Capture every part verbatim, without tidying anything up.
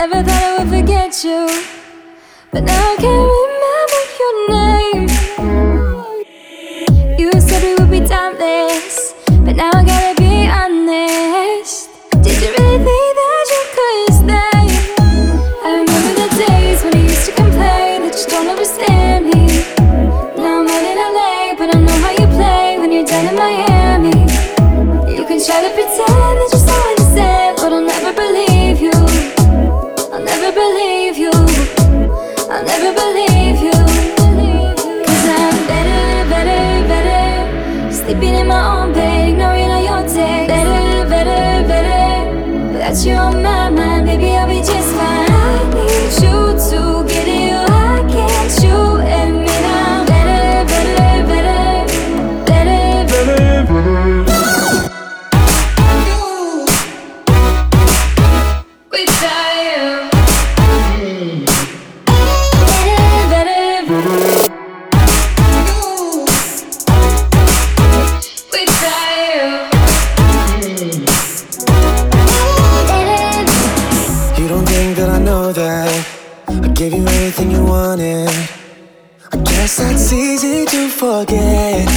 never thought I would forget you, but now I can't remember your name. You said we would be timeless, but now I gotta be honest. Did you really think that you could stay? I remember the days when you used to complain that you don't understand me. Now I'm out in L A, but I know how you play when you're down in Miami. You can try to pretend that you're so innocent, but I'll never believe you. I'll never believe you. I'll never believe you. Cause I'm better, better, better sleeping in my own bed, ignoring all your texts. Better, better, better without you on my mind, baby, I'll be just fine. I need you to get it, why can't you admit I'm better, better, better, better, better, better. Without you, better, better, without you. You don't think that I know that I gave you everything you wanted. I guess that's easy to forget.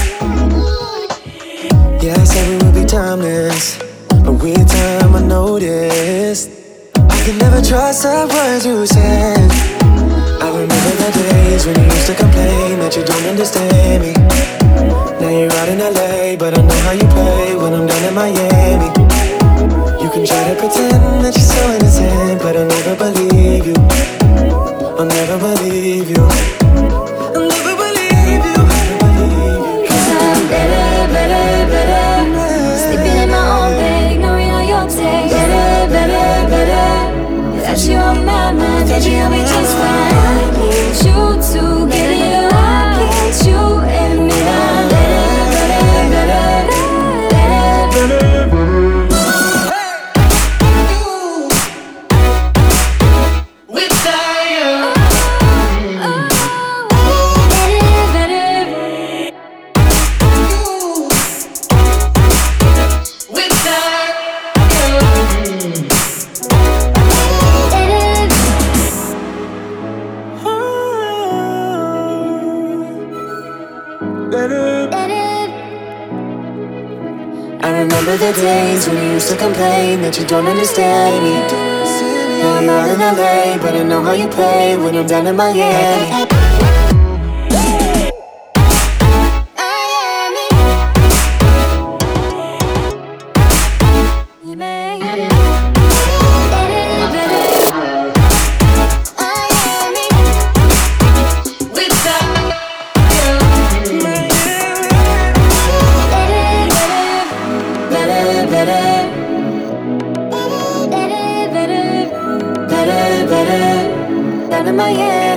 Yeah, I said we would be timeless, but with time I noticed I could never trust the words you said. I remember the days when you used to complain that you don't understand me. Now you're out in L A, but I know how you play when I'm down in Miami. You can try to pretend that you're so innocent, but I'll never believe you. I'll never believe you. I'll never believe you. Cause I'm better, better, better sleeping in my own bed, ignoring all your texts. Better, better, better without you on my mind, baby, I'll be just fine. I need you to get it, why can't you admit I'm better, better, better, better, better. Without you. I remember the days when you used to complain that you don't understand me. Now I'm out in L A, but I know how you play when I'm down in Miami. Down in Miami.